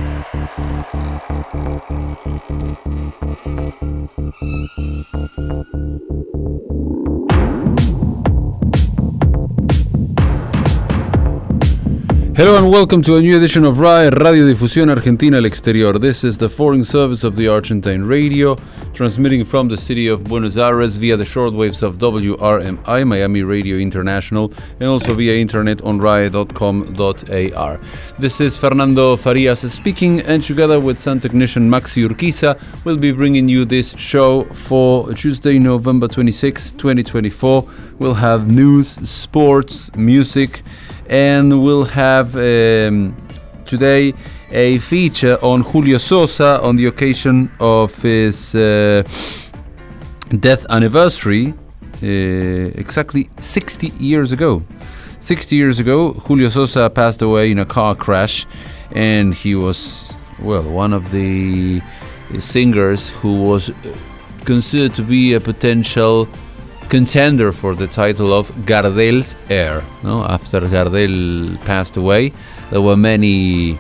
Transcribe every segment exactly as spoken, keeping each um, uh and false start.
Hello and welcome to a new edition of R A E, Radio Difusión Argentina al Exterior. This is the foreign service of the Argentine radio, transmitting from the city of Buenos Aires via the shortwaves of W R M I, Miami Radio International, and also via internet on R A E dot com dot A R. This is Fernando Farias speaking, and together with sound technician Maxi Urquiza, we'll be bringing you this show for Tuesday, November twenty-sixth, twenty twenty-four. We'll have news, sports, music, and we'll have um, today a feature on Julio Sosa on the occasion of his uh, death anniversary, uh, exactly sixty years ago. sixty years ago, Julio Sosa passed away in a car crash, and he was, well, one of the singers who was considered to be a potential contender for the title of Gardel's heir. No, after Gardel passed away, there were many,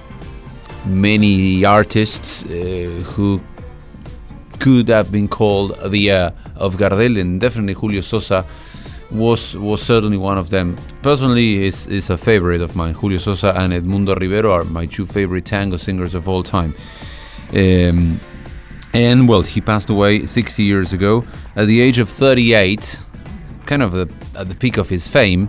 many artists uh, who could have been called the heir of Gardel, and definitely Julio Sosa was was certainly one of them. Personally, is is a favorite of mine. Julio Sosa and Edmundo Rivero are my two favorite tango singers of all time. Um, And, well, he passed away sixty years ago at the age of thirty-eight, kind of the, at the peak of his fame.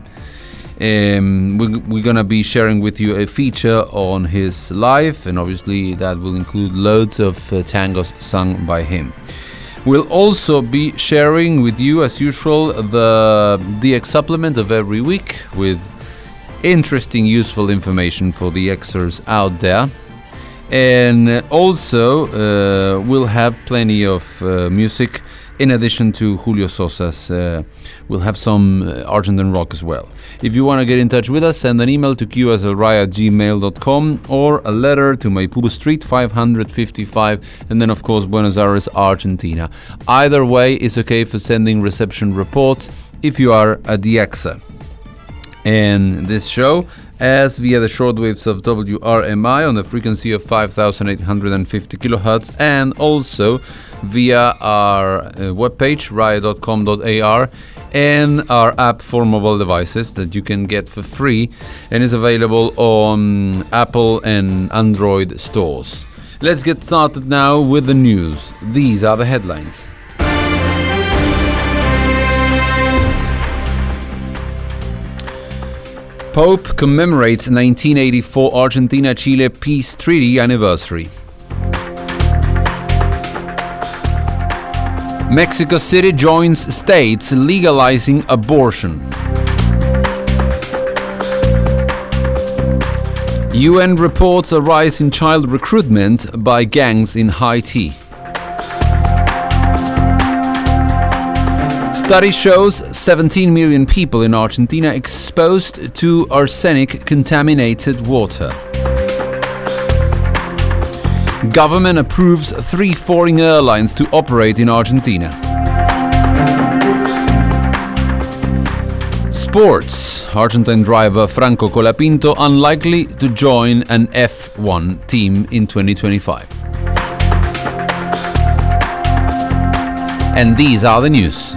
Um, we, we're going to be sharing with you a feature on his life, and obviously that will include loads of uh, tangos sung by him. We'll also be sharing with you, as usual, the D X supplement of every week with interesting, useful information for the Xers out there. And also, uh, we'll have plenty of uh, music in addition to Julio Sosa's. Uh, we'll have some uh, Argentine rock as well. If you want to get in touch with us, send an email to q s l r a at gmail dot com or a letter to Maipú Street five fifty-five, and then, of course, Buenos Aires, Argentina. Either way is okay for sending reception reports if you are a D Xer. And this show, as via the shortwaves of W R M I on the frequency of five thousand eight hundred fifty kilohertz, and also via our uh, webpage, R A E dot com dot A R, and our app for mobile devices that you can get for free and is available on Apple and Android stores. Let's get started now with the news. These are the headlines. Pope commemorates nineteen eighty-four Argentina-Chile Peace Treaty anniversary. Mexico City joins states legalizing abortion. U N reports a rise in child recruitment by gangs in Haiti. Study shows seventeen million people in Argentina exposed to arsenic-contaminated water. Government approves three foreign airlines to operate in Argentina. Sports. Argentine driver Franco Colapinto unlikely to join an F one team in twenty twenty-five. And these are the news.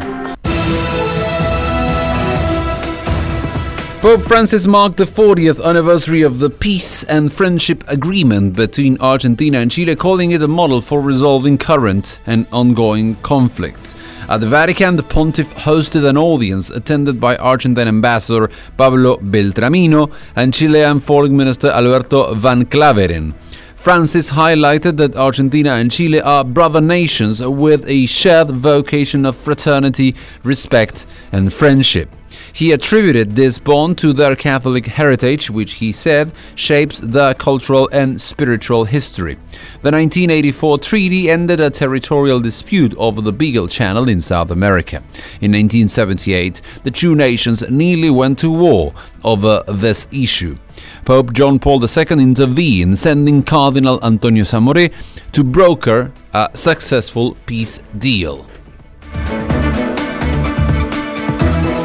Pope Francis marked the fortieth anniversary of the Peace and Friendship Agreement between Argentina and Chile, calling it a model for resolving current and ongoing conflicts. At the Vatican, the pontiff hosted an audience attended by Argentine Ambassador Pablo Beltramino and Chilean Foreign Minister Alberto Van Claveren. Francis highlighted that Argentina and Chile are brother nations with a shared vocation of fraternity, respect, and friendship. He attributed this bond to their Catholic heritage, which he said shapes their cultural and spiritual history. The nineteen eighty-four treaty ended a territorial dispute over the Beagle Channel in South America. In nineteen seventy-eight, the two nations nearly went to war over this issue. Pope John Paul the Second intervened, sending Cardinal Antonio Samoré to broker a successful peace deal.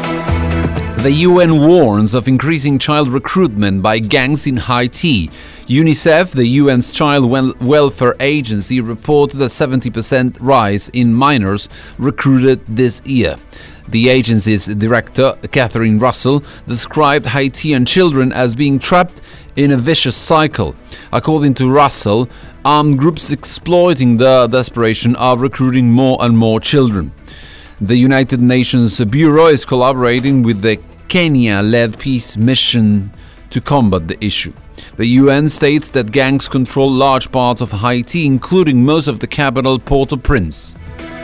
The U N warns of increasing child recruitment by gangs in Haiti. UNICEF, the U N's child wel- welfare agency, reported a seventy percent rise in minors recruited this year. The agency's director, Catherine Russell, described Haitian children as being trapped in a vicious cycle. According to Russell, armed groups exploiting their desperation are recruiting more and more children. The United Nations Bureau is collaborating with the Kenya-led peace mission to combat the issue. The U N states that gangs control large parts of Haiti, including most of the capital, Port-au-Prince.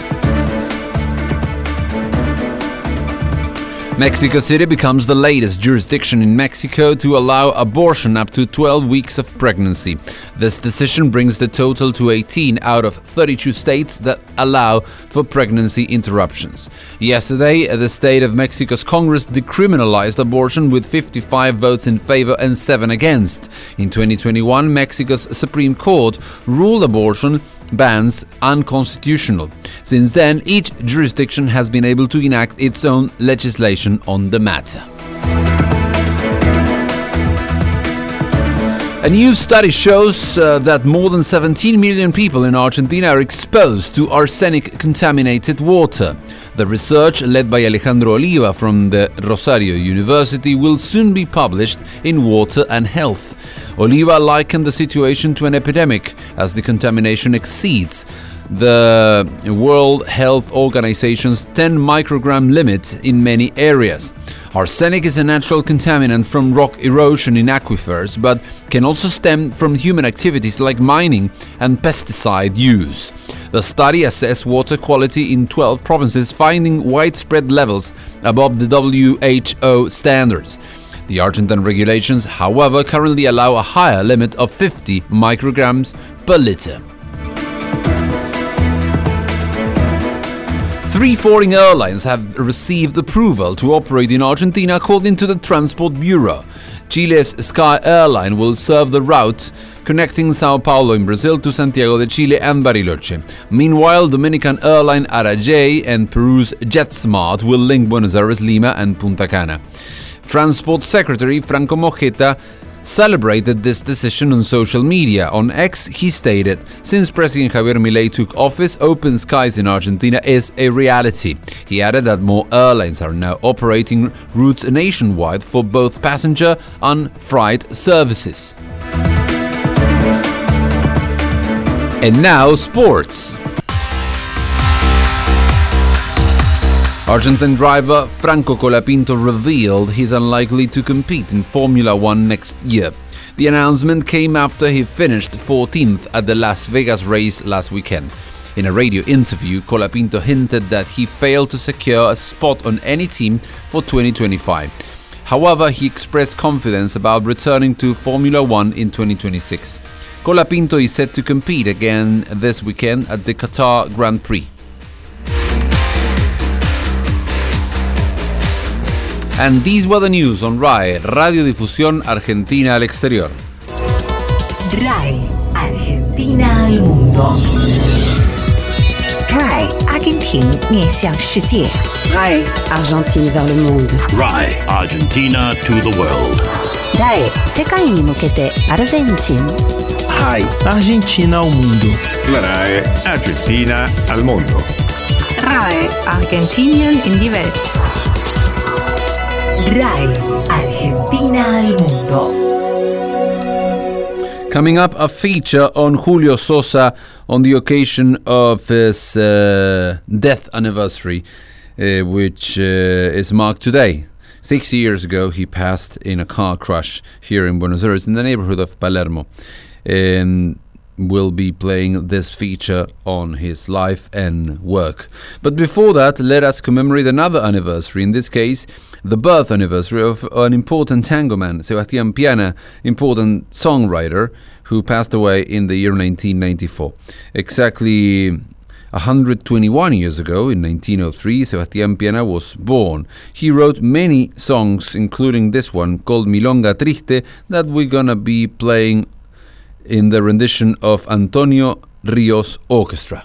Mexico City becomes the latest jurisdiction in Mexico to allow abortion up to twelve weeks of pregnancy. This decision brings the total to eighteen out of thirty-two states that allow for pregnancy interruptions. Yesterday, the state of Mexico's Congress decriminalized abortion with fifty-five votes in favor and seven against. In twenty twenty-one, Mexico's Supreme Court ruled abortion bans unconstitutional. Since then, each jurisdiction has been able to enact its own legislation on the matter. A new study shows uh, that more than seventeen million people in Argentina are exposed to arsenic-contaminated water. The research, led by Alejandro Oliva from the Rosario University, will soon be published in Water and Health. Oliva likened the situation to an epidemic, as the contamination exceeds the World Health Organization's ten microgram limit in many areas. Arsenic is a natural contaminant from rock erosion in aquifers, but can also stem from human activities like mining and pesticide use. The study assessed water quality in twelve provinces, finding widespread levels above the W H O standards. The Argentine regulations, however, currently allow a higher limit of fifty micrograms per liter. Three foreign airlines have received approval to operate in Argentina, according to the Transport Bureau. Chile's Sky Airline will serve the route connecting Sao Paulo in Brazil to Santiago de Chile and Bariloche. Meanwhile, Dominican airline Arajay and Peru's JetSmart will link Buenos Aires, Lima and Punta Cana. Transport Secretary Franco Mojeta celebrated this decision on social media. On X, he stated, "Since President Javier Milei took office, open skies in Argentina is a reality." He added that more airlines are now operating routes nationwide for both passenger and freight services. And now, sports. Argentine driver Franco Colapinto revealed he's unlikely to compete in Formula One next year. The announcement came after he finished fourteenth at the Las Vegas race last weekend. In a radio interview, Colapinto hinted that he failed to secure a spot on any team for twenty twenty-five. However, he expressed confidence about returning to Formula One in twenty twenty-six. Colapinto is set to compete again this weekend at the Qatar Grand Prix. And these were the news on R A E, Radiodifusión Argentina al Exterior. R A E, Argentina al mundo. R A E, Argentine 面向世界。 R A E, Argentine vers le monde. R A E, Argentina to the world. R A E, 世界に向けてアルゼンチン。 R A E, Argentina ao mundo. R A E, Argentina al mundo. R A E, Argentinien in die Welt. R A E, Argentina al mundo. Coming up, a feature on Julio Sosa on the occasion of his uh, death anniversary, uh, which uh, is marked today. Six years ago, he passed in a car crash here in Buenos Aires, in the neighborhood of Palermo. And will be playing this feature on his life and work. But before that, let us commemorate another anniversary, in this case, the birth anniversary of an important tango man, Sebastián Piana, important songwriter, who passed away in the year nineteen ninety-four. Exactly one hundred twenty-one years ago, in nineteen oh three, Sebastián Piana was born. He wrote many songs, including this one called Milonga Triste, that we're gonna be playing in the rendition of Antonio Ríos Orchestra.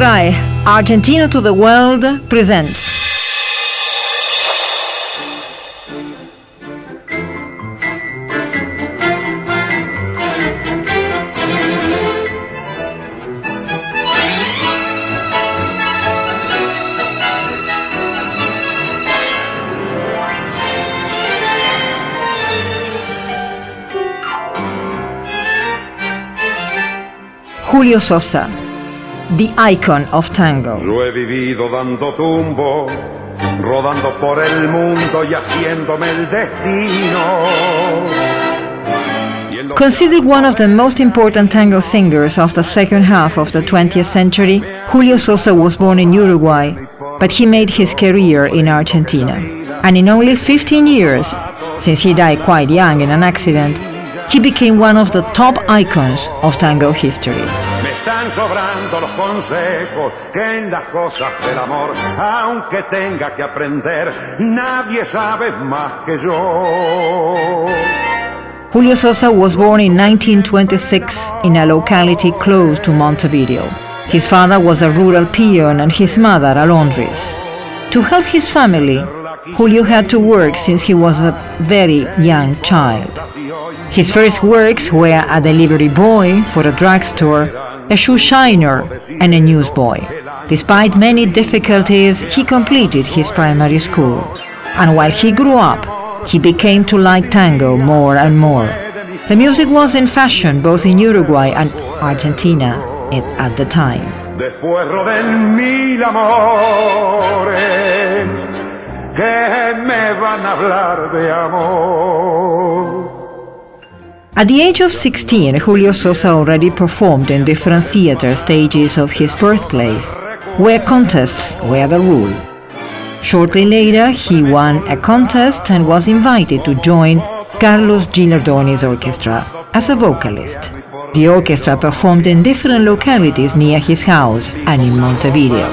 RAI, Argentina to the World presents Julio Sosa, the icon of tango. Yo he vivido dando tumbo, rodando por el mundo y haciéndome el destino. Considered one of the most important tango singers of the second half of the twentieth century, Julio Sosa was born in Uruguay, but he made his career in Argentina. And in only fifteen years, since he died quite young in an accident, he became one of the top icons of tango history. Me están sobrando los consejos que en las cosas del amor, aunque tenga que aprender, nadie sabe más que yo. Julio Sosa was born in nineteen twenty-six in a locality close to Montevideo. His father was a rural peon and his mother a laundress. To help his family, Julio had to work since he was a very young child. His first works were a delivery boy for a drugstore, a shoe shiner, and a newsboy. Despite many difficulties, he completed his primary school. And while he grew up, he became to like tango more and more. The music was in fashion both in Uruguay and Argentina at the time. Después roden mil amores que me van a hablar de amor. At the age of sixteen, Julio Sosa already performed in different theater stages of his birthplace, where contests were the rule. Shortly later, he won a contest and was invited to join Carlos Gilardoni's orchestra as a vocalist. The orchestra performed in different localities near his house and in Montevideo.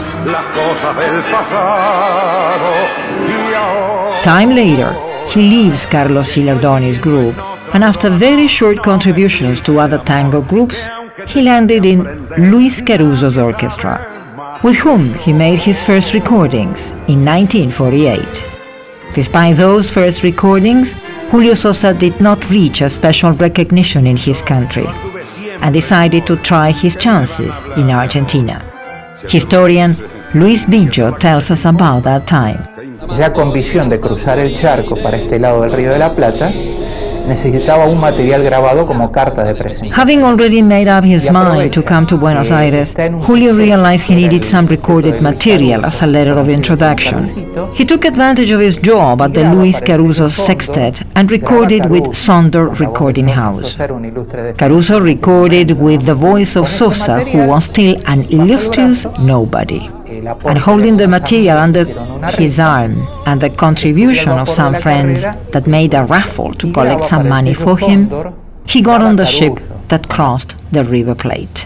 Time later, he leaves Carlos Gilardoni's group, and after very short contributions to other tango groups, he landed in Luis Caruso's orchestra, with whom he made his first recordings in nineteen forty-eight. Despite those first recordings, Julio Sosa did not reach a special recognition in his country and decided to try his chances in Argentina. Historian Luis Billo tells us about that time. Ya con visión de cruzar el charco para este lado del Río de la Plata, necesitaba un material grabado como carta de presentación. Having already made up his mind to come to Buenos Aires, Julio realized he needed some recorded material as a letter of introduction. He took advantage of his job at the Luis Caruso Sextet and recorded with Sondor Recording House. Caruso recorded with the voice of Sosa, who was still an illustrious nobody. And holding the material under his arm and the contribution of some friends that made a raffle to collect some money for him, he got on the ship that crossed the River Plate.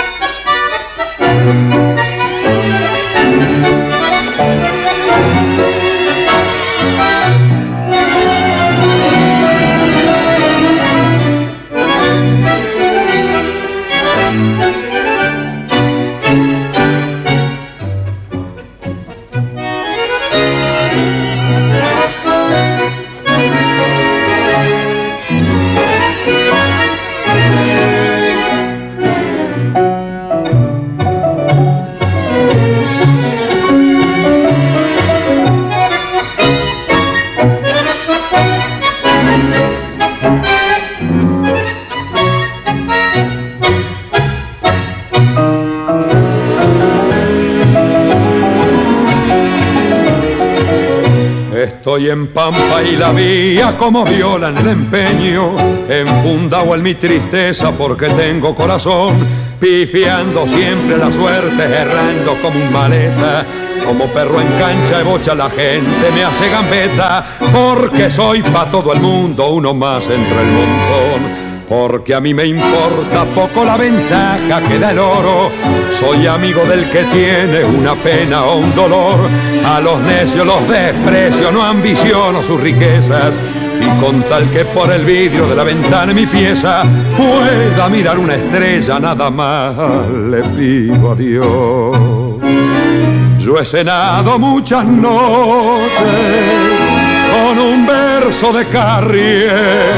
Estoy en Pampa y la vía como viola en el empeño, enfundado en mi tristeza porque tengo corazón, pifiando siempre la suerte, errando como un maleta, como perro en cancha de bocha la gente me hace gambeta, porque soy pa' todo el mundo uno más entre el montón. Porque a mí me importa poco la ventaja que da el oro. Soy amigo del que tiene una pena o un dolor. A los necios los desprecio, no ambiciono sus riquezas. y con tal que por el vidrio de la ventana de mi pieza pueda mirar una estrella, nada más le pido a Dios. Yo he cenado muchas noches con un verso de Carriego,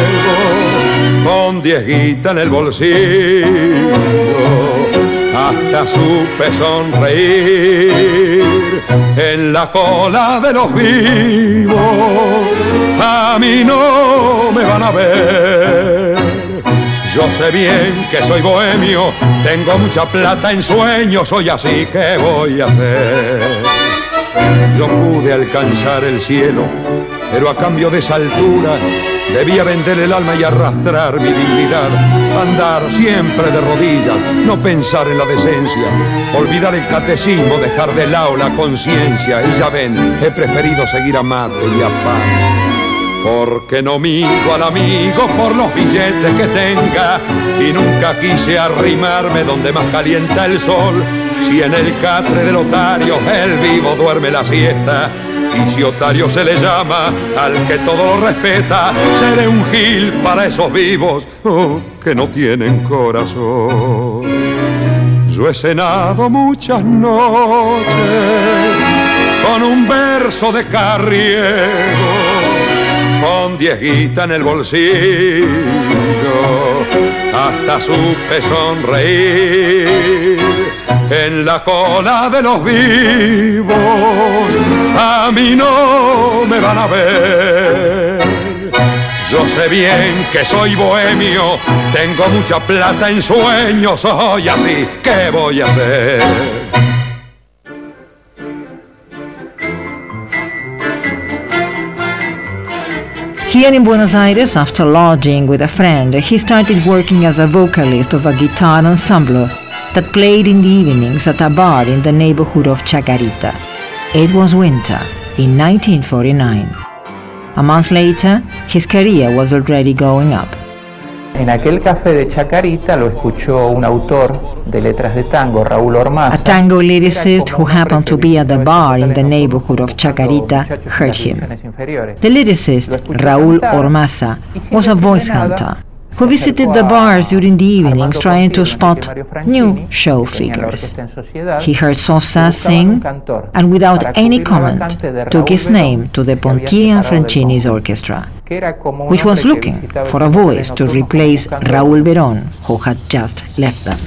con diez guitas en el bolsillo, hasta supe sonreír en la cola de los vivos. A mí no me van a ver, yo sé bien que soy bohemio, tengo mucha plata en sueños, soy así, ¿qué voy a hacer? Yo pude alcanzar el cielo, pero a cambio de esa altura debía vender el alma y arrastrar mi dignidad, andar siempre de rodillas, no pensar en la decencia, olvidar el catecismo, dejar de lado la conciencia. Y ya ven, he preferido seguir a mate y a pan, porque no mido al amigo por los billetes que tenga, y nunca quise arrimarme donde más calienta el sol. Si en el catre del otario el vivo duerme la siesta, y si otario se le llama al que todo lo respeta, seré un gil para esos vivos oh, que no tienen corazón. Yo he cenado muchas noches con un verso de Carriego, con diez guitas en el bolsillo, hasta supe sonreír en la cola de los vivos. A mí no me van a ver, yo sé bien que soy bohemio, tengo mucha plata en sueños, soy así, ¿qué voy a hacer? Here in Buenos Aires, after lodging with a friend, he started working as a vocalist of a guitar ensemble that played in the evenings at a bar in the neighborhood of Chacarita. It was winter in nineteen forty-nine. A month later, his career was already going up. En aquel café de Chacarita lo escuchó un autor de letras de tango, Raúl Ormaza. A tango lyricist who happened to be at the bar in the neighborhood of Chacarita heard him. The lyricist, Raúl Ormaza, was a voice hunter who visited the bars during the evenings trying to spot new show figures. He heard Sosa sing and without any comment took his name to the Ponti and Franchini's orchestra, which was looking for a voice to replace Raúl Verón, who had just left them.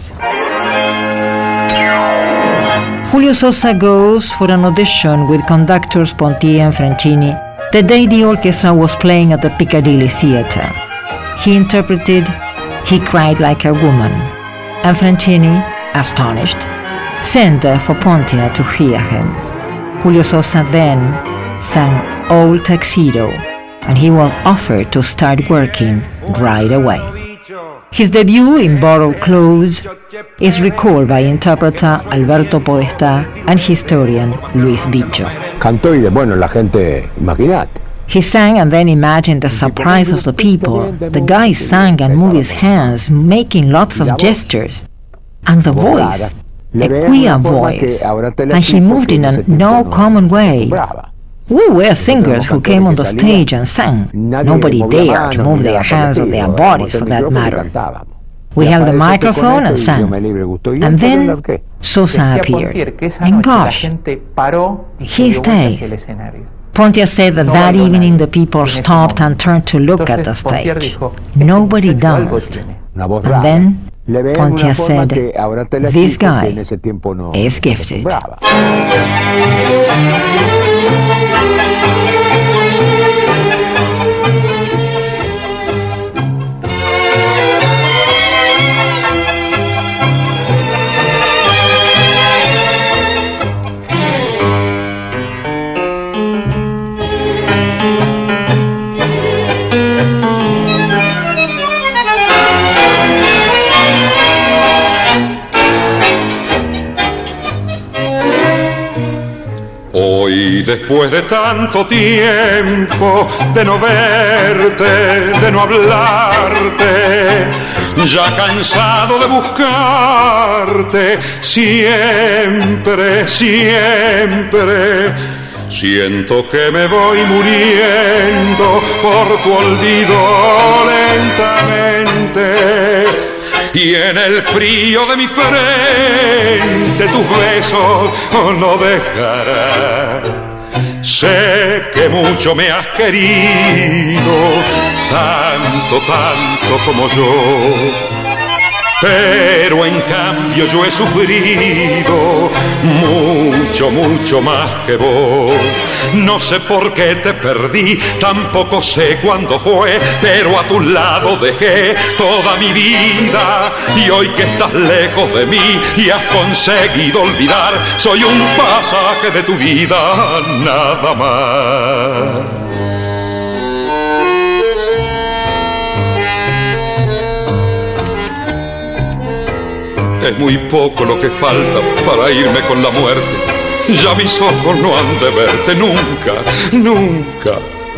Julio Sosa goes for an audition with conductors Ponti and Franchini the day the orchestra was playing at the Piccadilly Theatre. He interpreted He Cried Like a Woman, and Franchini, astonished, sent for Pontia to hear him. Julio Sosa then sang Old Tuxedo, and he was offered to start working right away. His debut in borrowed clothes is recalled by interpreter Alberto Podestá and historian Luis Bicho. Cantó y de bueno, la gente, imagínate. He sang and then imagined the surprise of the people. The guy sang and moved his hands, making lots of gestures. And the voice, a queer voice, and he moved in a no common way. We were singers who came on the stage and sang. Nobody dared move their hands or their bodies for that matter. We held the microphone and sang. And then Sosa appeared. And gosh, he stays. Pontia said that that evening the people stopped and turned to look at the stage. Nobody danced. And then Pontia said, "This guy is gifted." Hoy, después de tanto tiempo de no verte, de no hablarte, ya cansado de buscarte, siempre, siempre, Siento que me voy muriendo por tu olvido lentamente, y en el frío de mi frente tus besos no dejarán. Sé que mucho me has querido, tanto, tanto como yo, pero en cambio yo he sufrido mucho, mucho más que vos. No sé por qué te perdí, tampoco sé cuándo fue, pero a tu lado dejé toda mi vida. Y hoy que estás lejos de mí y has conseguido olvidar, soy un pasaje de tu vida, nada más. Es muy poco lo que falta para irme con la muerte. Ya mis ojos no han de verte nunca, nunca.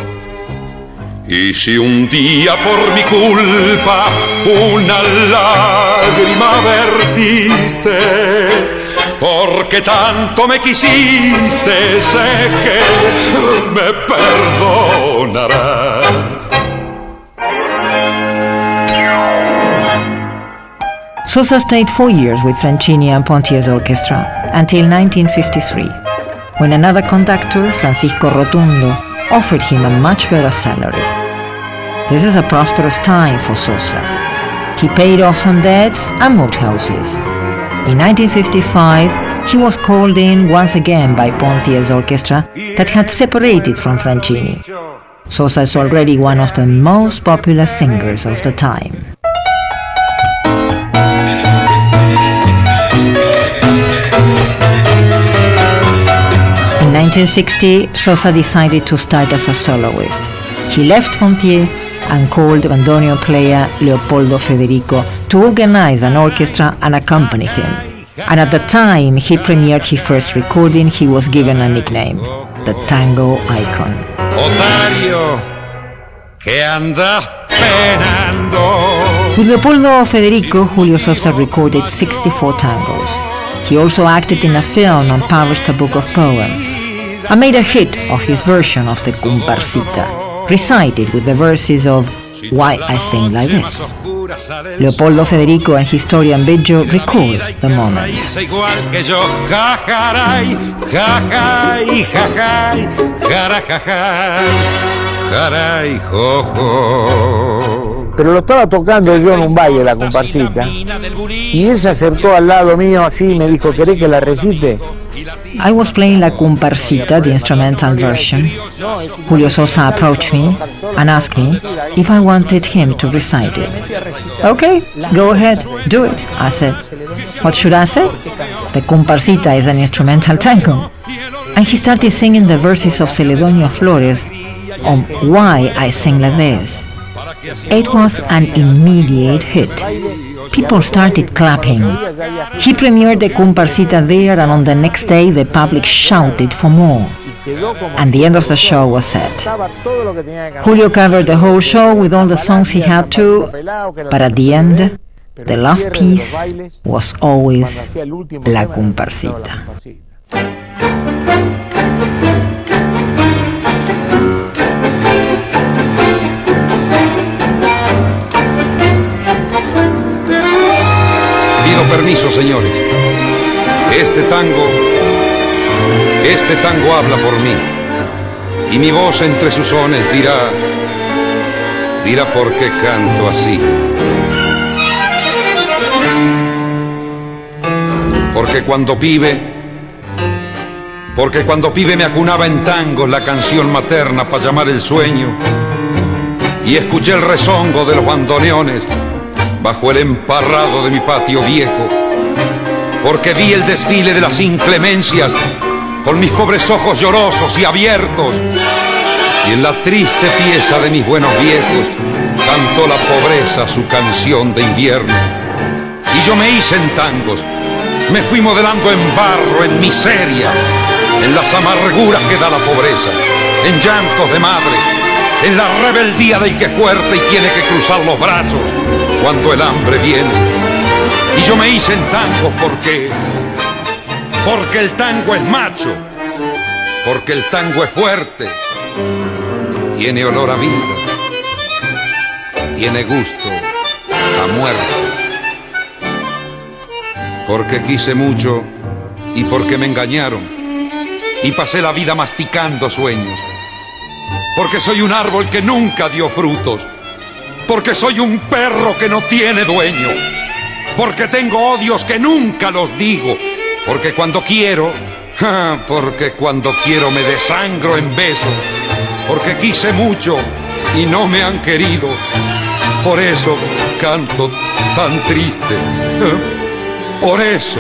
Y si un día por mi culpa una lágrima vertiste, porque tanto me quisiste, sé que me perdonarás. Sosa stayed four years with Franchini and Pontier's orchestra until nineteen fifty-three, when another conductor, Francisco Rotundo, offered him a much better salary. This is a prosperous time for Sosa. He paid off some debts and moved houses. In nineteen fifty-five, he was called in once again by Pontier's orchestra that had separated from Franchini. Sosa is already one of the most popular singers of the time. In nineteen sixty, Sosa decided to start as a soloist. He left Pontier and called bandoneon player Leopoldo Federico to organize an orchestra and accompany him. And at the time he premiered his first recording, he was given a nickname, the Tango Icon. Otario, que andas penando. With Leopoldo Federico, Julio Sosa recorded sixty-four tangos. He also acted in a film and published a book of poems, and made a hit of his version of the Comparsita, recited with the verses of Why I Sing Like This. Leopoldo Federico and historian Biggio record the moment. Pero lo estaba tocando yo en un baile, la comparsita, y él se acercó al lado mío así y me dijo, ¿querés que la recite? I was playing La Comparsita, the instrumental version. Julio Sosa approached me and asked me if I wanted him to recite it. Okay, go ahead, do it, I said. What should I say? The Comparsita is an instrumental tango. And he started singing the verses of Celedonio Flores on Why I Sing Like This. It was an immediate hit. People started clapping. He premiered the Comparsita there, and on the next day the public shouted for more. And the end of the show was set. Julio covered the whole show with all the songs he had to, but at the end, the last piece was always La Comparsita. Pido permiso, señores. Este tango, este tango habla por mí, y mi voz entre sus sones dirá, dirá por qué canto así. Porque cuando pibe, porque cuando pibe me acunaba en tangos la canción materna para llamar el sueño, y escuché el rezongo de los bandoneones bajo el emparrado de mi patio viejo, porque vi el desfile de las inclemencias con mis pobres ojos llorosos y abiertos, y en la triste pieza de mis buenos viejos cantó la pobreza su canción de invierno. Y yo me hice en tangos, me fui modelando en barro, en miseria, en las amarguras que da la pobreza, en llantos de madre, en la rebeldía del que es fuerte y tiene que cruzar los brazos cuando el hambre viene. Y yo me hice en tango porque, porque el tango es macho, porque el tango es fuerte, tiene olor a vida, tiene gusto a muerte. Porque quise mucho y porque me engañaron y pasé la vida masticando sueños. Porque soy un árbol que nunca dio frutos, porque soy un perro que no tiene dueño, porque tengo odios que nunca los digo, porque cuando quiero, porque cuando quiero me desangro en besos, porque quise mucho y no me han querido, por eso canto tan triste, por eso.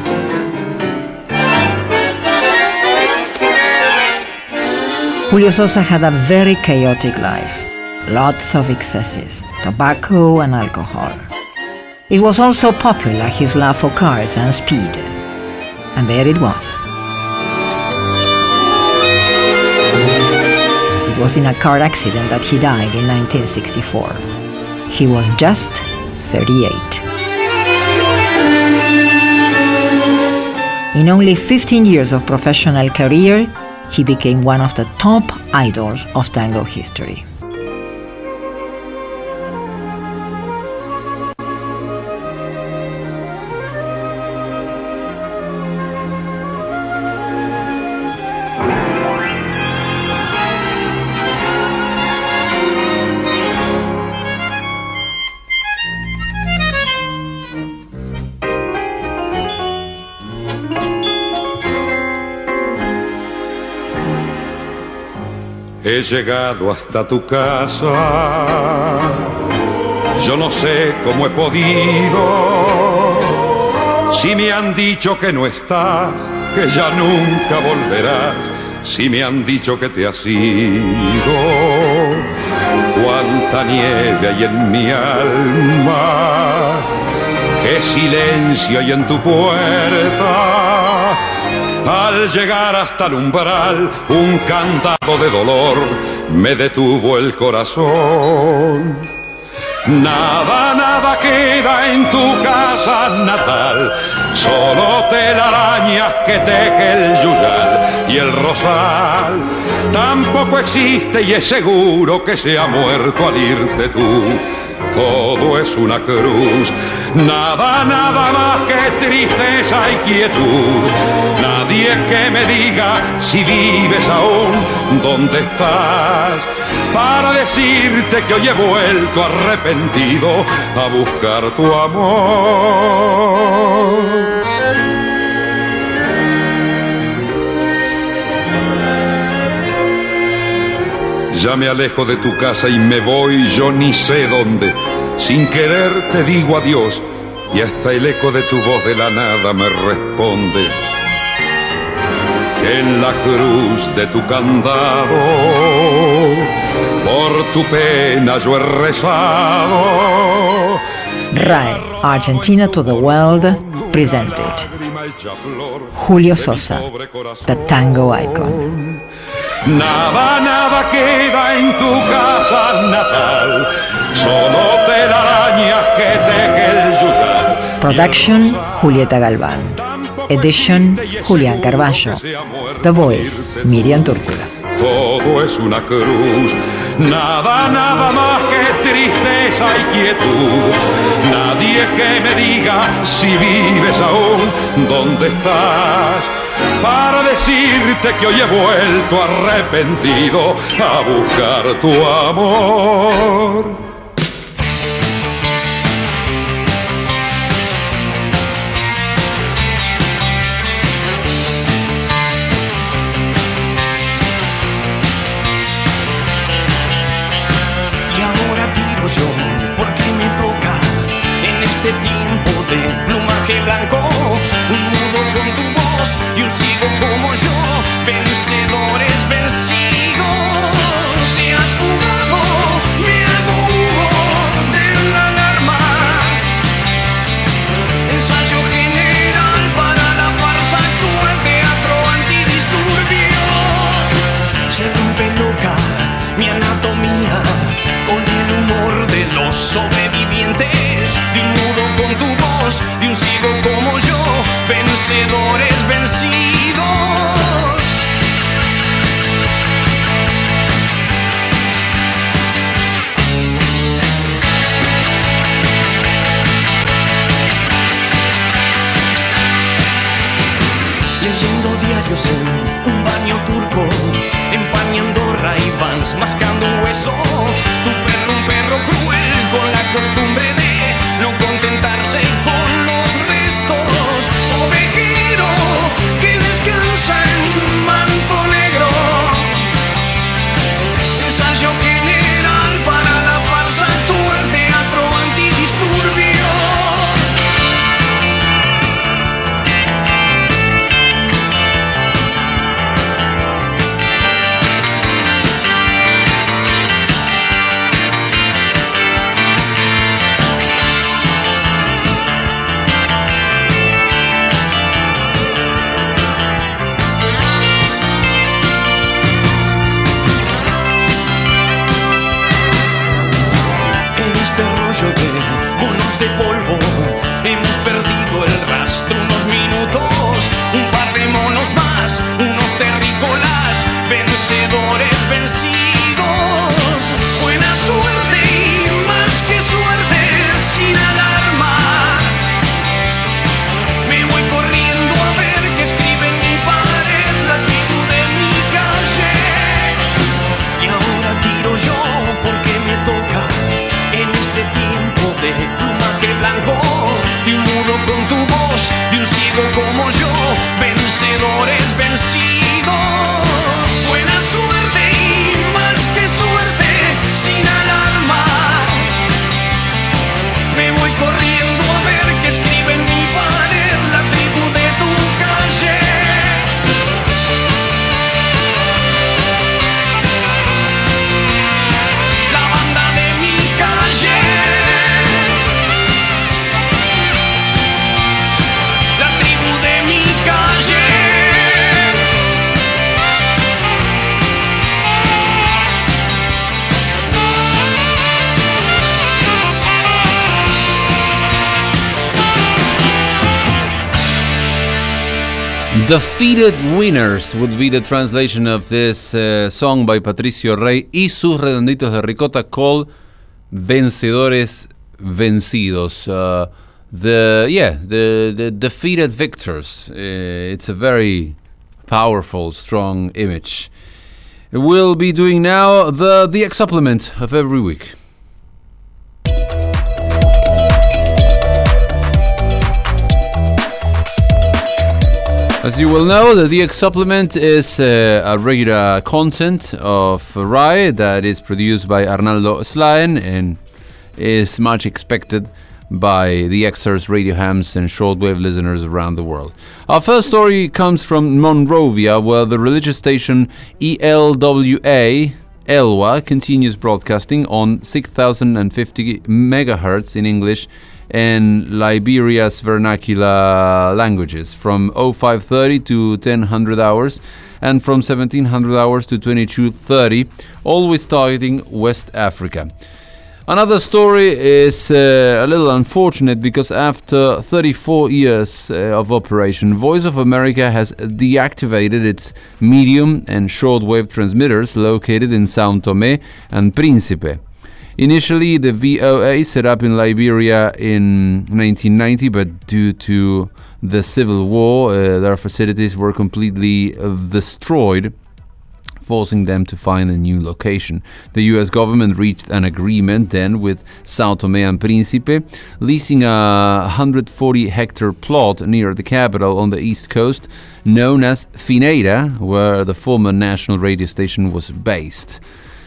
Julio Sosa had a very chaotic life. Lots of excesses, tobacco and alcohol. It was also popular, his love for cars and speed. And there it was. It was in a car accident that he died in nineteen sixty-four. He was just thirty-eight. In only fifteen years of professional career, he became one of the top idols of tango history. He llegado hasta tu casa, yo no sé cómo he podido. Si me han dicho que no estás, que ya nunca volverás, si me han dicho que te has ido. Cuánta nieve hay en mi alma, qué silencio hay en tu puerta. Al llegar hasta el umbral, un candado de dolor me detuvo el corazón. Nada, nada queda en tu casa natal, solo telarañas que teje el yuyal y el rosal. Tampoco existe y es seguro que se ha muerto al irte tú. Todo es una cruz, nada, nada más que tristeza y quietud. Nadie que me diga si vives aún, dónde estás, para decirte que hoy he vuelto arrepentido a buscar tu amor. Ya me alejo de tu casa y me voy yo ni sé dónde. Sin querer te digo adiós y hasta el eco de tu voz de la nada me responde. En la cruz de tu candado, por tu pena yo he rezado. R A E, Argentina to the World, presented Julio Sosa, the tango icon. Nada, nada queda en tu casa natal, solo telarañas que teje el yuyal. Production, Julieta Galván. Edition, Julián Carballo. The Voice, Miriam Túrcula. Todo es una cruz, nada, nada más que tristeza y quietud. Nadie que me diga si vives aún, dónde estás, para decirte que hoy he vuelto arrepentido a buscar tu amor. Yo, porque me toca en este tiempo de plumaje blanco, un mudo con tu voz y un ciego como yo, vencedores vencidos. Te has fugado, me hago humo de la alarma, ensayo general para la farsa actual, teatro antidisturbio. Se rompe loca mi anatomía con el humor de los sobrevivientes, de un mudo con tu voz, de un ciego como yo, vencedores vencidos. labios en un baño turco, empañando Ray-Bans, mascando un hueso. Tu perro, un perro cruel, con la costumbre de no contentarse con los restos. Ovejero que descansa en manto negro, ensayo general para la farsa actual, teatro antidisturbio. De monos de polvo, hemos perdido el rastro unos minutos, un par de monos más, unos terrícolas, vencedores vencidos. Buena suerte y más que suerte, sin alarma. Me voy corriendo a ver qué escribe en mi pared la tribu de mi calle. Y ahora tiro yo porque me toca en este tiempo de plumaje blanco, y un mudo con tu voz, de un ciego como yo, vencedores vencidos. Buena suerte y más que suerte, sin alarma. Me voy corriendo a ver qué escribe en mi pared la tribu de tu calle. La banda de mi calle. La tribu de mi calle. Defeated Winners would be the translation of this uh, song by Patricio Rey y sus redonditos de ricota, called Vencedores Vencidos. Uh, the yeah, the, the defeated victors. Uh, it's a very powerful, strong image. We'll be doing now the the X supplement of every week. As you will know, the D X Supplement is uh, a regular content of R A I that is produced by Arnaldo Slaen and is much expected by the Xers, radio hams, and shortwave listeners around the world. Our first story comes from Monrovia, where the religious station E L W A Elwa continues broadcasting on six thousand fifty megahertz in English and Liberia's vernacular languages from oh five thirty to ten hundred hours and from seventeen hundred hours to twenty-two thirty, always targeting West Africa. Another story is uh, a little unfortunate because after thirty-four years uh, of operation, Voice of America has deactivated its medium and shortwave transmitters located in São Tomé and Príncipe. Initially, the V O A set up in Liberia in nineteen ninety, but due to the civil war, uh, their facilities were completely uh, destroyed, forcing them to find a new location. The U S government reached an agreement then with São Tomé and Príncipe, leasing a one hundred forty hectare plot near the capital on the east coast, known as Fineira, where the former national radio station was based.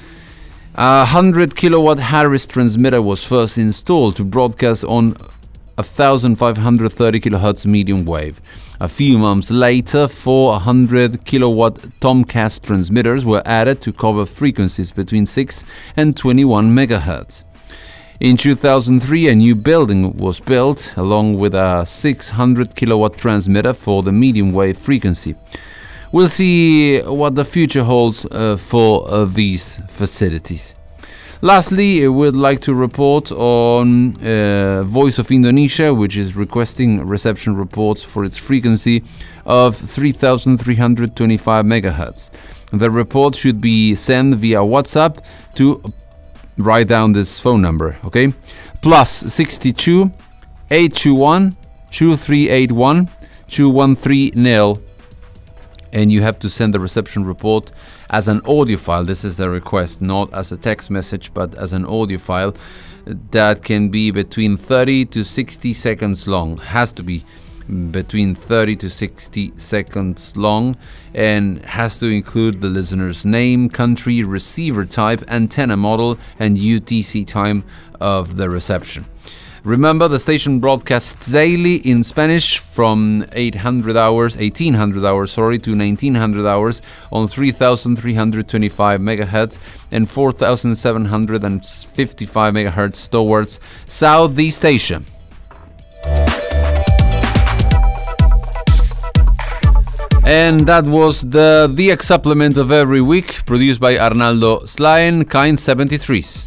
A one hundred kilowatt Harris transmitter was first installed to broadcast on one thousand five hundred thirty kilohertz medium wave. A few months later, four one hundred kilowatt Tomcast transmitters were added to cover frequencies between six and twenty-one megahertz. In two thousand three, a new building was built along with a six hundred kilowatt transmitter for the medium wave frequency. We'll see what the future holds uh, for uh, these facilities. Lastly, we'd like to report on uh, Voice of Indonesia, which is requesting reception reports for its frequency of three thousand three hundred twenty-five megahertz. The report should be sent via WhatsApp to, write down this phone number, okay? Plus sixty-two, eight two one, two three eight one, two one three nil. and you have to send the reception report as an audio file. This is the request, not as a text message, but as an audio file that can be between thirty to sixty seconds long. Has to be between thirty to sixty seconds long, and has to include the listener's name, country, receiver type, antenna model, and U T C time of the reception. Remember, the station broadcasts daily in Spanish from eight hundred hours, eighteen hundred hours, sorry, to nineteen hundred hours on three thousand three hundred twenty-five megahertz and four thousand seven hundred fifty-five megahertz towards Southeast Asia. And that was the The X Supplement of every week, produced by Arnaldo Slaen, Kind seventy-threes.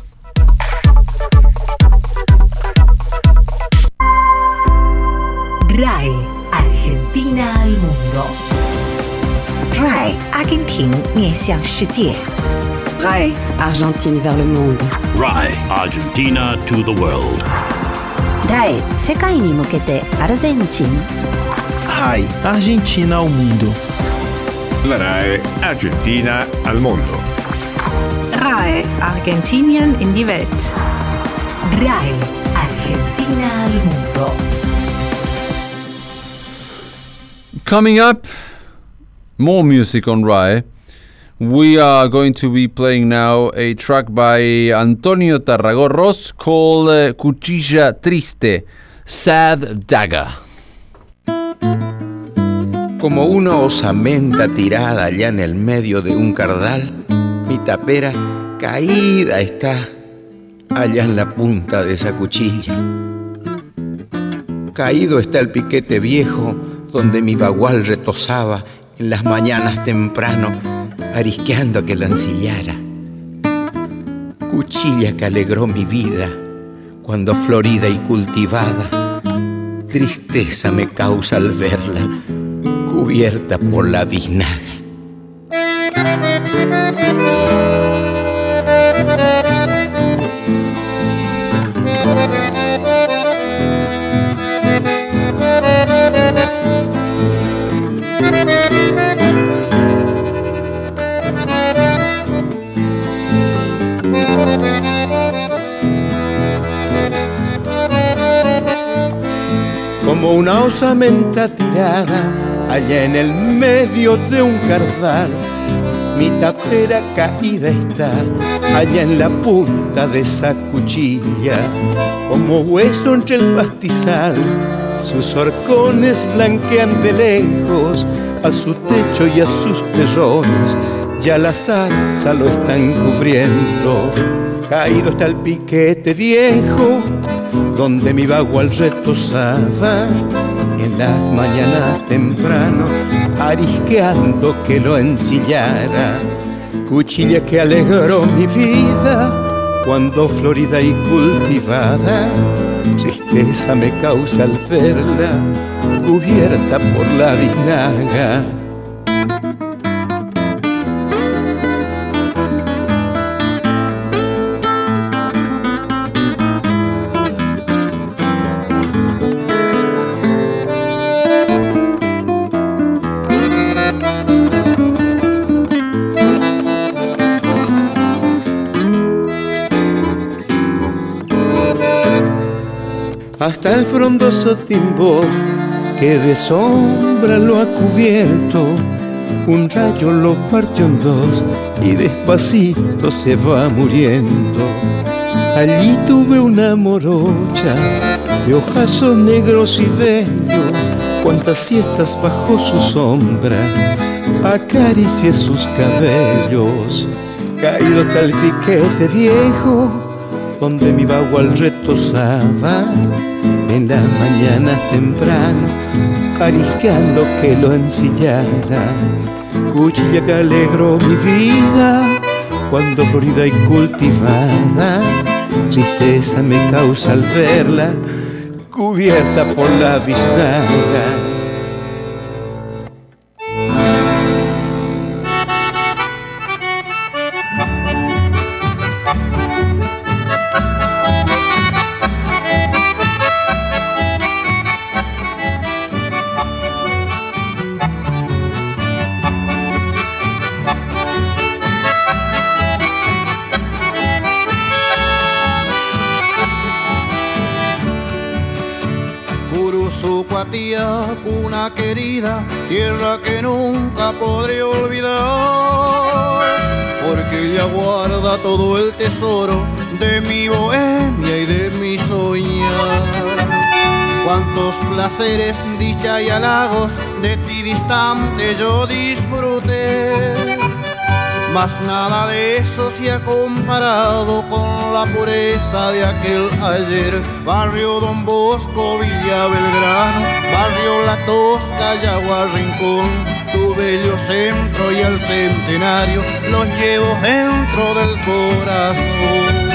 RAI, Argentina al mundo. R A I, 阿根廷面向世界。 R A I, Argentine vers le monde. R A I, Argentina to the world. R A I 世界に向けてアルゼンチン。 R A I, Argentina ao mundo. La R A I, Argentina al mundo. R A I, Argentinien in die Welt. R A I, Argentina al mundo. Coming up, more music on R A I. We are going to be playing now a track by Antonio Tarragorros called uh, Cuchilla Triste, Sad Dagger. Como una osamenta tirada allá en el medio de un cardal, mi tapera caída está allá en la punta de esa cuchilla. Caído está el piquete viejo donde mi bagual retozaba en las mañanas temprano, arisqueando a que la ensillara. Cuchilla que alegró mi vida cuando florida y cultivada, tristeza me causa al verla cubierta por la biznaga. Como una osamenta tirada allá en el medio de un cardal, mi tapera caída está allá en la punta de esa cuchilla. Como hueso entre el pastizal, sus horcones blanquean de lejos a su techo y a sus terrones, ya la zarza lo están cubriendo. Caído está el piquete viejo donde mi bagual retozaba en las mañanas temprano, arisqueando que lo ensillara. Cuchilla que alegró mi vida cuando florida y cultivada, tristeza me causa al verla cubierta por la biznaga. Hasta el frondoso timbó que de sombra lo ha cubierto, un rayo lo partió en dos y despacito se va muriendo. Allí tuve una morocha de ojazos negros y bellos, cuantas siestas bajo su sombra acaricié sus cabellos. Caído está el piquete viejo donde mi bagual retozaba en las mañanas temprano, arisqueando que lo ensillara. Cuchilla que alegró mi vida cuando florida y cultivada, tristeza me causa al verla cubierta por la biznaga. Curuzucuatía, cuna querida, tierra que nunca podré olvidar, porque ella guarda todo el tesoro de mi bohemia y de mi soñar. Cuántos placeres, dicha y halagos de ti distante yo disfruté, mas nada de eso se ha comparado con la pureza de aquel ayer. Barrio Don Bosco, Villa Belgrano, barrio La Tosca, Yagua Rincón, tu bello centro y el centenario los llevo dentro del corazón.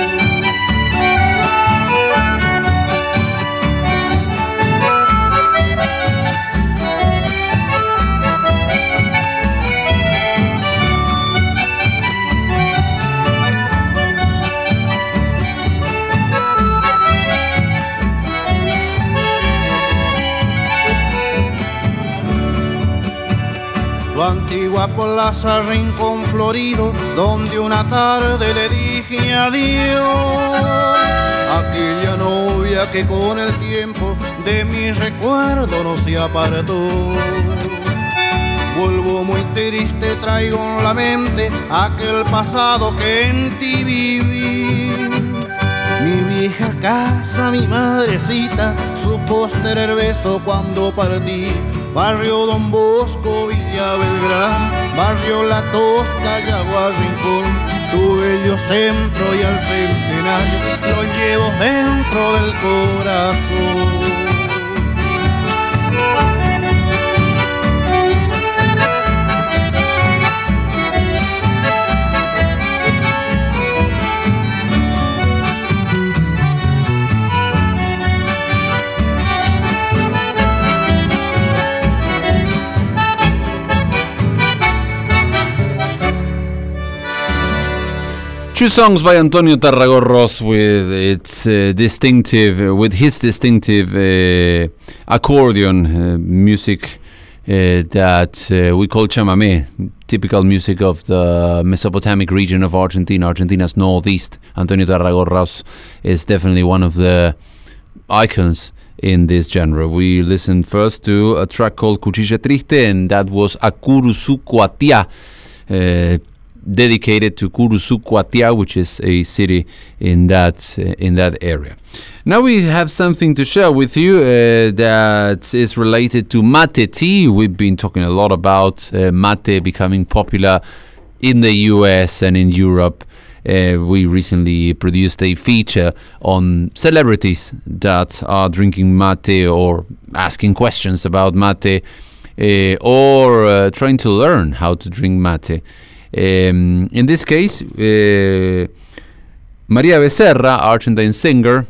Tu antigua plaza, rincón florido, donde una tarde le dije adiós. Aquella novia que con el tiempo de mi recuerdo no se apartó. Vuelvo muy triste, traigo en la mente aquel pasado que en ti viví. Mi vieja casa, mi madrecita, su postrer beso cuando partí. Barrio Don Bosco, Villa Belgrano, barrio La Tosca, Yagua Rincón, tu bello centro y el centenario lo llevo dentro del corazón. Two songs by Antonio Tarragorros with its uh, distinctive, uh, with his distinctive uh, accordion uh, music uh, that uh, we call chamamé, typical music of the Mesopotamic region of Argentina, Argentina's northeast. Antonio Tarragorros is definitely one of the icons in this genre. We listened first to a track called Cuchilla Triste, and that was a Curuzucuatía, uh, dedicated to Curuzucuatía, which is a city in that uh, in that area. Now we have something to share with you uh, that is related to mate tea. We've been talking a lot about uh, mate becoming popular in the U S and in Europe. Uh, we recently produced a feature on celebrities that are drinking mate or asking questions about mate uh, or uh, trying to learn how to drink mate. Um, in this case, uh, Maria Becerra, Argentine singer,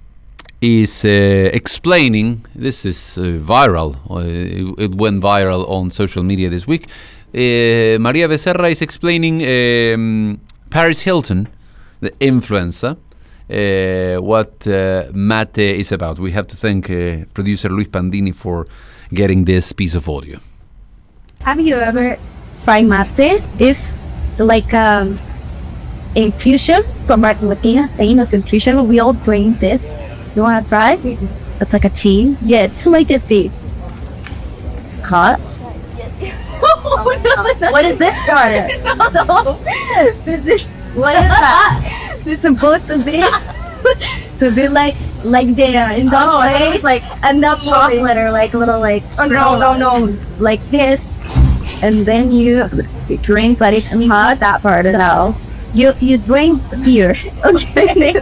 is uh, explaining, this is uh, viral, uh, it, it went viral on social media this week. Uh, Maria Becerra is explaining um, Paris Hilton, the influencer, uh, what uh, mate is about. We have to thank uh, producer Luis Pandini for getting this piece of audio. Have you ever tried mate? It's like um, infusion from Argentina, famous infusion. We all drink this. You want to try? It's like a tea? Yeah, it's like a tea. It's hot. Oh, no. What is this starter? No. This is, what is that? It's supposed to be to be like like there in the oh, place, like and the chocolate or like little like oh no no no like this, and then you drink, but it's hot. That part is else. You you drink here. Okay.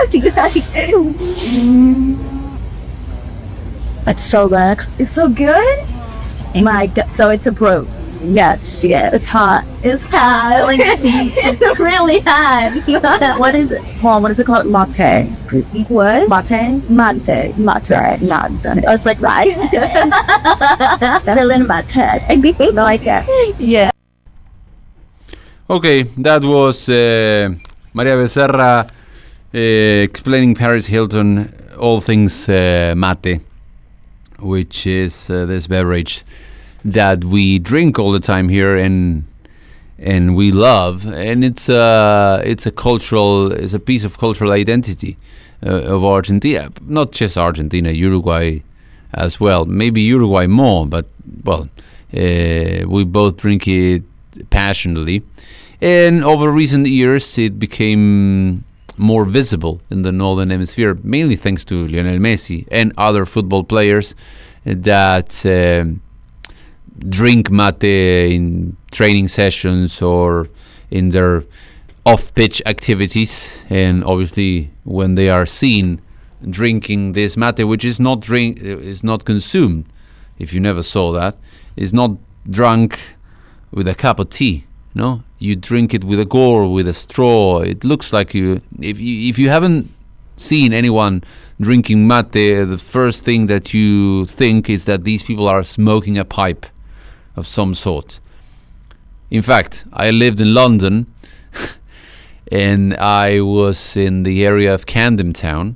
That's so good. It's so good. My God. So it's a brew. Yes, yeah, it's hot. It's hot. It's really hot. What is it? Well, what is it called? Latte. What? Latte? Mate. Mate. Mate. Oh, it's like latte. Still in mate. I like it. Yeah. Okay, that was uh, Maria Becerra uh, explaining Paris Hilton all things uh, mate, which is uh, this beverage that we drink all the time here and and we love, and it's a it's a cultural it's a piece of cultural identity uh, of Argentina, not just Argentina, Uruguay as well. Maybe Uruguay more, but well, uh, we both drink it passionately. And over recent years, it became more visible in the Northern Hemisphere, mainly thanks to Lionel Messi and other football players that uh, drink mate in training sessions or in their off-pitch activities. And obviously, when they are seen drinking this mate, which is not drink, is not consumed, if you never saw that, is not drunk with a cup of tea. No, you drink it with a gourd, with a straw. It looks like you. If you if you haven't seen anyone drinking mate, the first thing that you think is that these people are smoking a pipe of some sort. In fact, I lived in London, and I was in the area of Camden Town,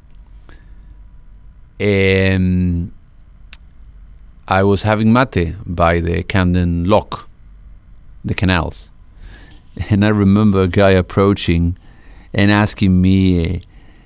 and I was having mate by the Camden Lock, the canals, and I remember a guy approaching and asking me uh,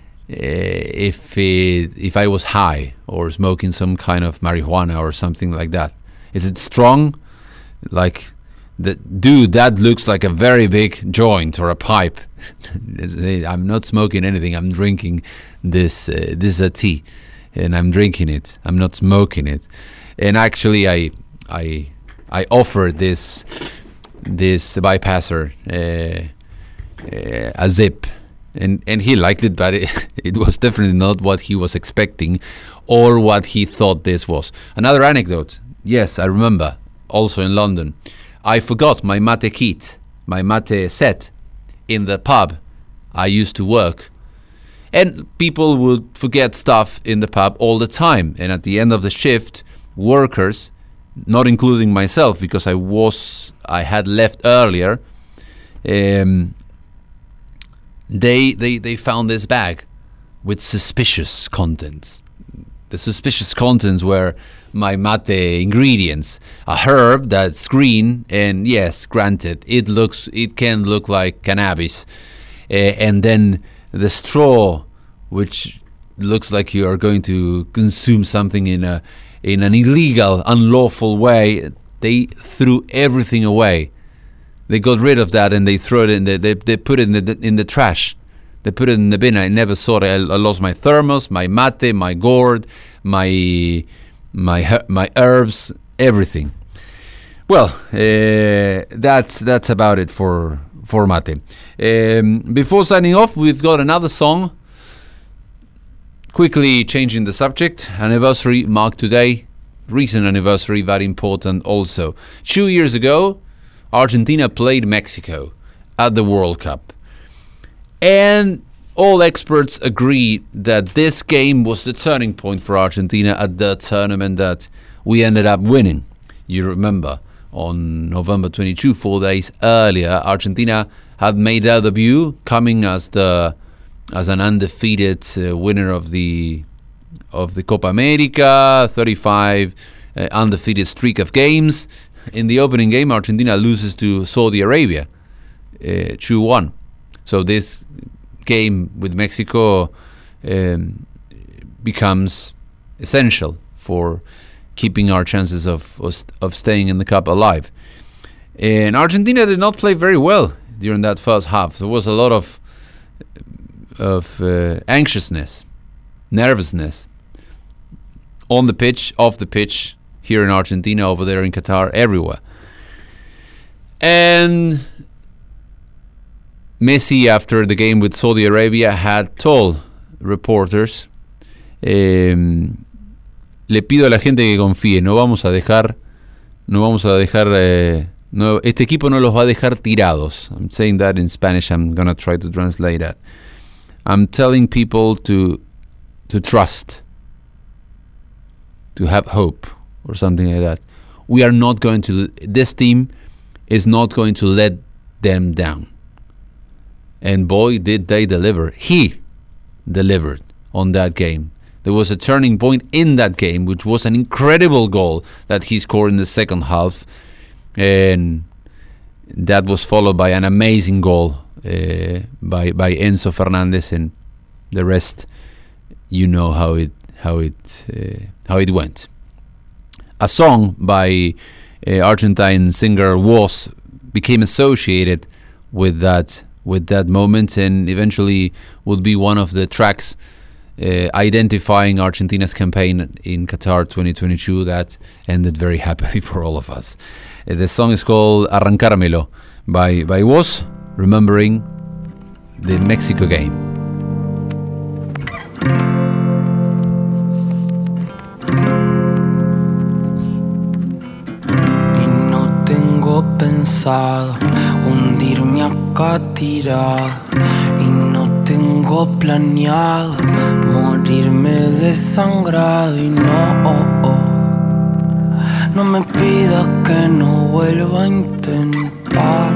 if it, if I was high or smoking some kind of marijuana or something like that. Is it strong? Like, the dude, that looks like a very big joint or a pipe. I'm not smoking anything. I'm drinking this. Uh, this is a tea, and I'm drinking it. I'm not smoking it. And actually, I I I offered this. this bypasser uh, uh, a zip, and and he liked it, but it, it was definitely not what he was expecting or what he thought this was. Another anecdote, yes, I remember, also in London, I forgot my mate kit, my mate set in the pub I used to work, and people would forget stuff in the pub all the time, and at the end of the shift, workers, not including myself because I was I had left earlier, um, they they they found this bag with suspicious contents. The suspicious contents were my mate ingredients, a herb that's green, and yes, granted, it looks it can look like cannabis, uh, and then the straw, which looks like you are going to consume something in a in an illegal, unlawful way. They threw everything away. They got rid of that and they threw it in the, they they put it in the in the trash. They put it in the bin. I never saw it. I, I lost my thermos, my mate, my gourd, my my my herbs, everything. Well, uh, that's that's about it for for mate. Um, before signing off, we've got another song. Quickly changing the subject. Anniversary marked today. Recent anniversary, very important also. Two years ago, Argentina played Mexico at the World Cup. And all experts agree that this game was the turning point for Argentina at the tournament that we ended up winning. You remember, on November twenty-second, four days earlier, Argentina had made their debut, coming as the as an undefeated uh, winner of the of the Copa America, thirty-five uh, undefeated streak of games. In the opening game, Argentina loses to Saudi Arabia, uh, two one. So this game with Mexico um, becomes essential for keeping our chances of, of of staying in the Cup alive. And Argentina did not play very well during that first half. There was a lot of of uh, anxiousness, nervousness on the pitch, off the pitch, here in Argentina, over there in Qatar, everywhere. And Messi, after the game with Saudi Arabia, had told reporters, eh, le pido a la gente que confíe, no vamos a dejar, no vamos a dejar, eh, no, este equipo no los va a dejar tirados. I'm saying that in Spanish, I'm gonna try to translate that. I'm telling people to to trust, to have hope, or something like that. We are not going to, this team is not going to let them down. And boy, did they deliver. He delivered on that game. There was a turning point in that game, which was an incredible goal that he scored in the second half. And that was followed by an amazing goal uh, by by Enzo Fernandez, and the rest, you know how it how it uh, how it went. A song by uh, Argentine singer Was became associated with that with that moment, and eventually would be one of the tracks uh, identifying Argentina's campaign in Qatar twenty twenty-two that ended very happily for all of us. Uh, the song is called Arrancármelo by, by Was, remembering the Mexico game. Pensado hundirme acá tirado y no tengo planeado morirme desangrado y no, oh, oh. No me pidas que no vuelva a intentar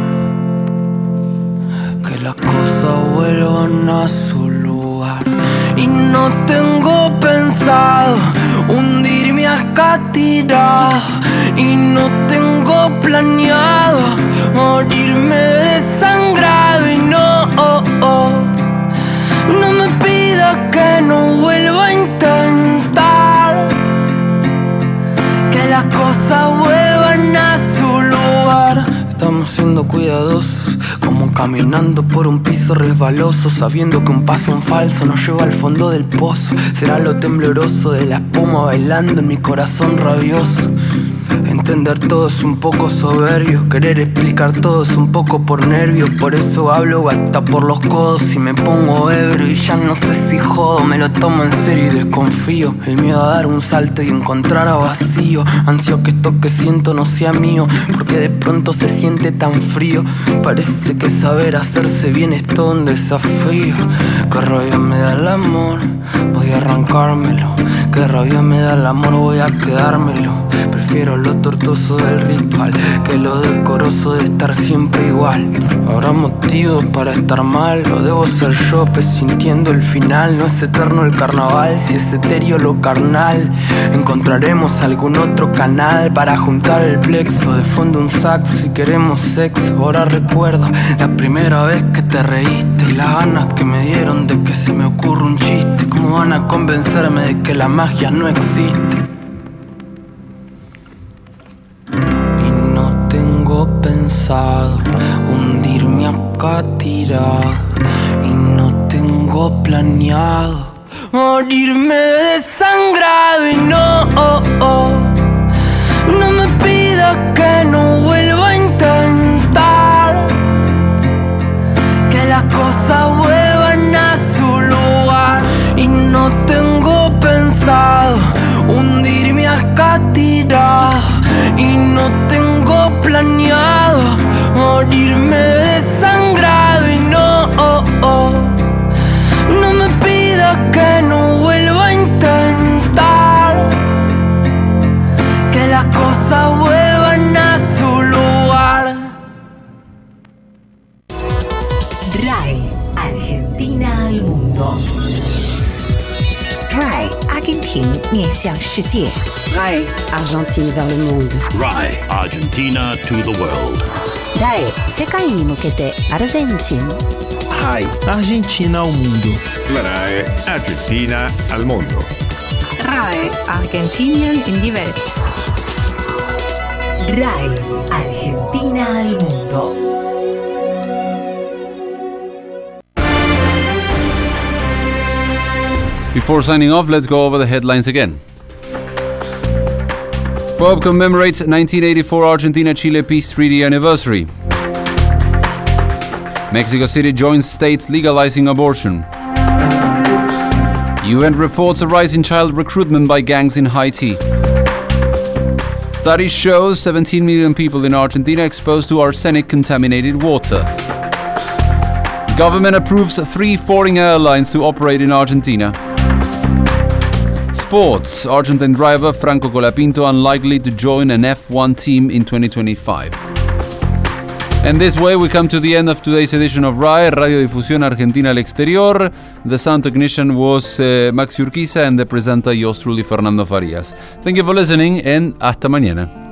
que las cosas vuelvan a su lugar y no tengo pensado hundirme acá tirado y no tengo planeado morirme desangrado y no, oh, oh. No me pidas que no vuelva a intentar que las cosas vuelvan a su lugar. Estamos siendo cuidadosos, como caminando por un piso resbaloso, sabiendo que un paso en falso nos lleva al fondo del pozo. Será lo tembloroso de la espuma bailando en mi corazón rabioso. Entender todo es un poco soberbio, querer explicar todo es un poco por nervios. Por eso hablo hasta por los codos y me pongo ebrio y ya no sé si jodo, me lo tomo en serio y desconfío. El miedo a dar un salto y encontrar a vacío, ansio que esto que siento no sea mío, porque de pronto se siente tan frío. Parece que saber hacerse bien es todo un desafío. Qué rabia me da el amor, voy a arrancármelo. Qué rabia me da el amor, voy a quedármelo. Prefiero lo tortuoso del ritual que lo decoroso de estar siempre igual. Habrá motivos para estar mal, o debo ser yo presintiendo el final. No es eterno el carnaval, si es etéreo lo carnal. Encontraremos algún otro canal para juntar el plexo. De fondo un saxo y queremos sexo. Ahora recuerdo la primera vez que te reíste y las ganas que me dieron de que se me ocurra un chiste. ¿Cómo van a convencerme de que la magia no existe? Pensado hundirme acá tirado y no tengo planeado morirme desangrado y no, oh, oh. No me pidas que no vuelva a intentar que las cosas vuelvan a su lugar y no tengo pensado hundirme acá tirado y no tengo planeado morirme desangrado y no, oh, oh. No me pidas que no vuelva a intentar que las cosas vuelvan a su lugar. R A I Argentina al mundo. R A I 阿根廷面向世界。 R A I Argentine vers le monde. R A I Argentina to the world. R A I 世界に向けてアルゼンチン。 R A I Argentina ao mundo. La R A I Argentina al mundo. R A I Argentinien in die Welt. R A I Argentina al mundo. Before signing off, let's go over the headlines again. Pope commemorates nineteen eighty-four Argentina-Chile Peace Treaty anniversary. Mexico City joins states legalizing abortion. U N reports a rise in child recruitment by gangs in Haiti. Study shows seventeen million people in Argentina exposed to arsenic-contaminated water. Government approves three foreign airlines to operate in Argentina. Sports. Argentine driver Franco Colapinto unlikely to join an F one team in twenty twenty-five. And this way we come to the end of today's edition of R A I, Radio Difusión Argentina al Exterior. The sound technician was uh, Max Urquiza and the presenter yours truly, Fernando Farias. Thank you for listening and hasta mañana.